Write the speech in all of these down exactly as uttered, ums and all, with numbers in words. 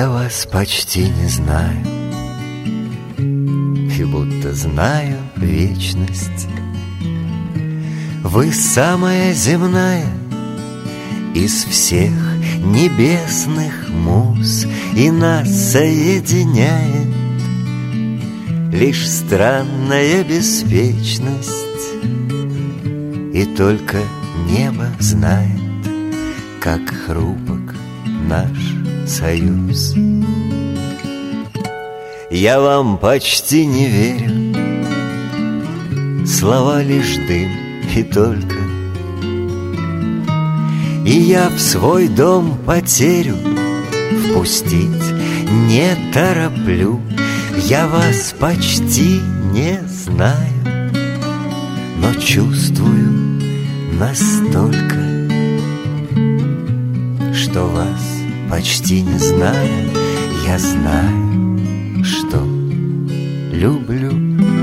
Я вас почти не знаю, и будто знаю вечность. Вы самая земная из всех небесных муз, и нас соединяет лишь странная беспечность. И только небо знает, как хрупок наш союз. Я вам почти не верю, слова лишь дым и только. И я в свой дом потерю впустить не тороплю. Я вас почти не знаю, но чувствую настолько, что вас почти не зная, я знаю, что люблю.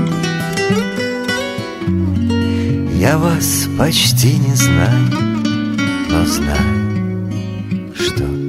Я вас почти не знаю, но знаю, что